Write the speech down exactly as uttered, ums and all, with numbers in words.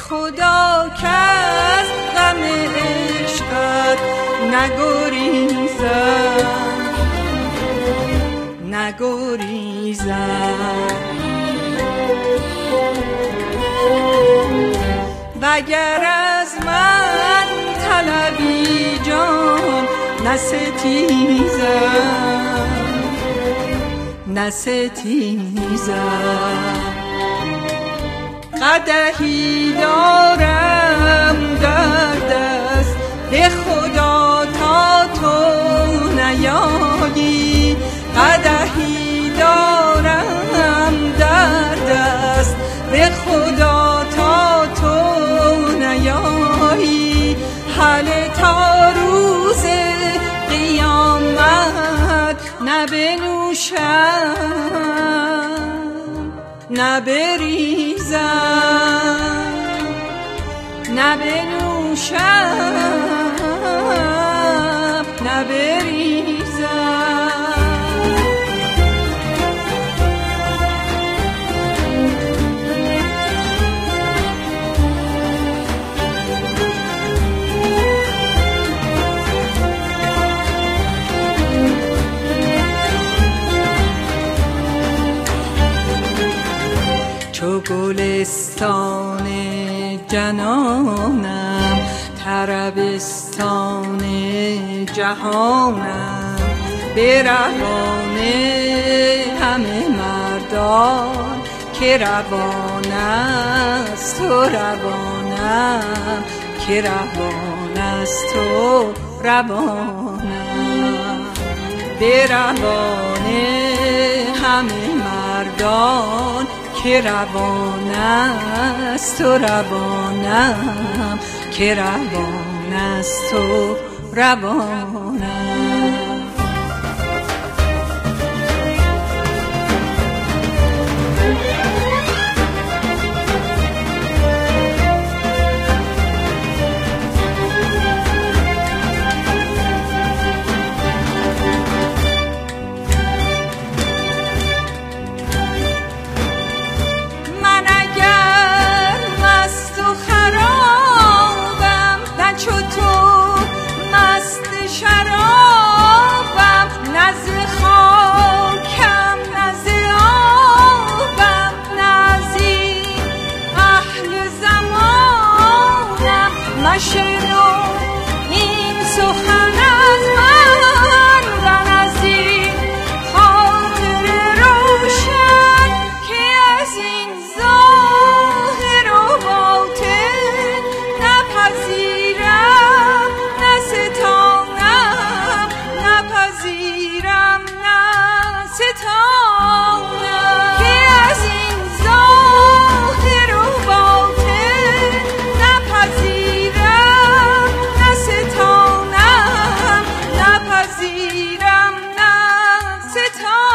خدا که از غم عشقت نگریزم نگریزم وگر از من طلبی جان نستیزم نستیزم قدحی دارم در دست به خدا تا تو نیایی قدحی دارم در دست به خدا تا تو نیایی حل تا روز قیامت نبنوشم نبریزم نبنوشم نبریزم چو گلستان جنانم طربستان جهانم به روان همه مردان که روان است تو روانم که روان است تو روانم به روان همه مردان که روان است تو روانم که روان است تو روانم شنو این سخن از من و نزدیک خاطر روشن که از این ظاهر و باطن نپذیرم نستانم نپذیرم نستانم که از این ظاهر و باطن نپذیرم نستانم نپذیرم نستانم